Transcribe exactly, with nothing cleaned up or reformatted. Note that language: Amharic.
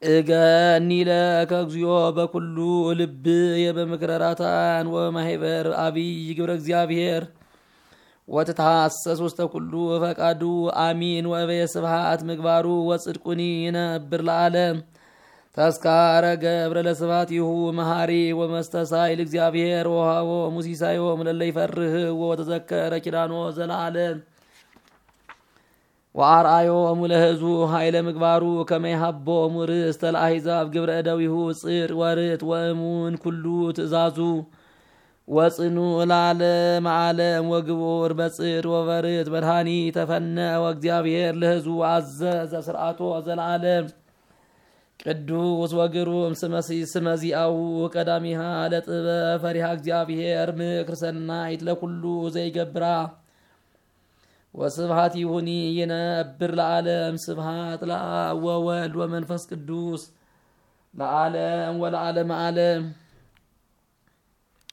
እገኒ ለከ እግዚኦ በኩሉ ልብ የበምክረራታን ወማህበር አብይ ግብረ እግዚአብሔር ወተታሰስ ውስተ ኩሉ ፈቃዱ አሚን ወበየ ስብሐት ምግባሩ ወጽድቁኒ ይነብር ለዓለም ተስካረ ገብረ ለስብሐቲሁ መሐሪ ወመስተሳይል እግዚአብሔር ወሃቦ ሙሲሳዮ ለለ ይፈርህ ወተዘከረ ኪዳኖ ዘላለም ወአርአዮ ሙለህዙ ኃይለ ምግባሩ ከመይሃቦ ሙርስ ተላሂዛብ ግብረ እደዊሁ ጽር ወርት ወእሙን ኩሉ ትእዛዙ ወጽኑ ለዓለም ዓለም ወግቦር በጽር ወበርት መድኃኒ ተፈነ ወእግዚአብሔር ለህዙ አዘዘ ስርዓቶ ዘላለም ቅዱስ ወግሩም ስመዚአው ቀዳሚሃ ለጥበብ ፈሪሃ እግዚአብሔር ምክር ሰናይት ለኩሉ ዘይገብራ ወስብሐት ይሁኒ ይነብር ለዓለም ስብሐት ለአብ ወወልድ ወመንፈስ ቅዱስ ለዓለም ወለዓለም ዓለም